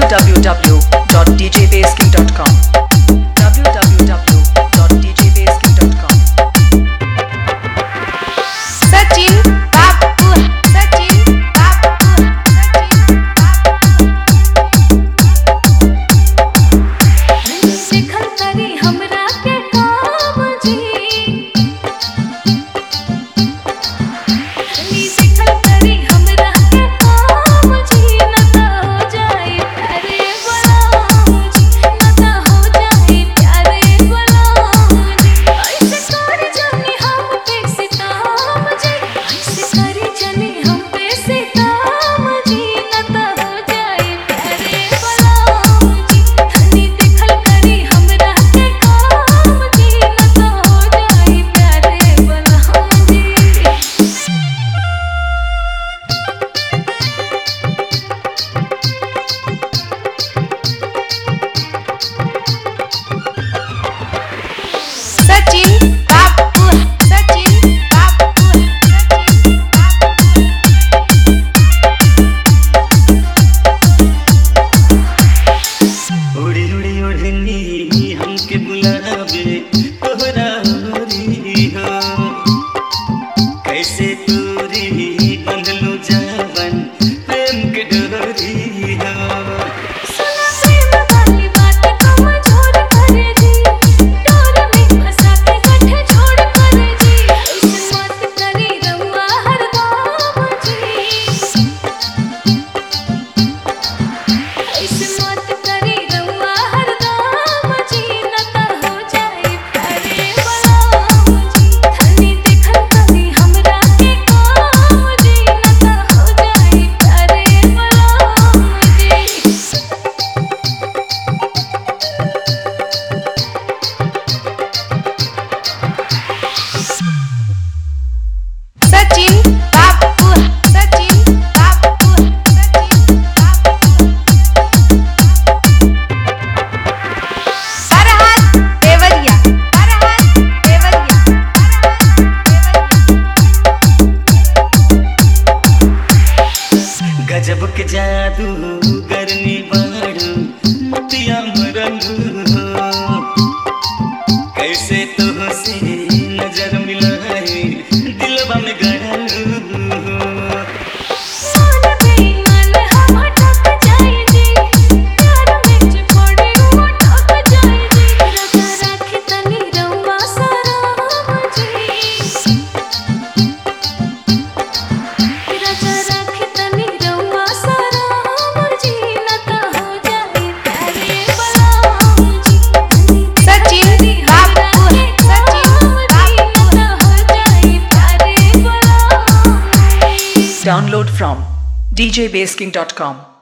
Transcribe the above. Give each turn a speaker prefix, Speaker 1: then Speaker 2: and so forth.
Speaker 1: www.djbasking.com www.djbasking.com
Speaker 2: Sachin बापू सचिन बापू सिखल करी हमरा के काम जी सिखल करी हमरा के काम जी न त हो जाए प्यारे गुलाम जी न त हो जाए प्यारे गुलाम जी ऐसे कर जाने हम पे सितम जी ऐसे कर जाने हम पे सितम जी न त हो जाए प्यारे गुलाम जी धनी दिखल करी हमरा के काम जी न त हो जाए प्यारे गुलाम जी सचिन बापू सचिन बापू सचिन
Speaker 3: उड़ी उड़ी उड़नी हमके बुलावे तोहरा होरी हो कैसे तोरी बंधलू जावन प्रेम के डोरी हो
Speaker 2: सुना प्रेम वाली बात कमजोर करे जी डोर में फंसा के गठे छोड़ करे जी ऐसे मत करी रहुआ हरदम जी ऐसे मत करी रहुआ हरदम जी न त हो जाए प्यारे गुलाम जी धनी दिखल करी हमरा के काम जी न त हो जाए प्यारे गुलाम जी सचिन बापू सचिन बापू सचिन बापू फरहाद देवरिया फरहाद देवरिया
Speaker 3: गजब के जादू करने बाड़ू मोतिया मरंगू हो कैसे तुहसे नजर मिलाए दिलवा में गड़लू हो
Speaker 2: मान बेईमान हम ठक जाए जी प्यार में चिपड़े वो ठक जाए जी रजा राखी तनी रहुआ सराम जी रजा राखी तनी रहुआ सराम जी न त हो जाए प्यारे गुलाम जी सचिन बापू सचिन बापू न त हो जाए प्यारे गुलाम
Speaker 1: Download from djbasking.com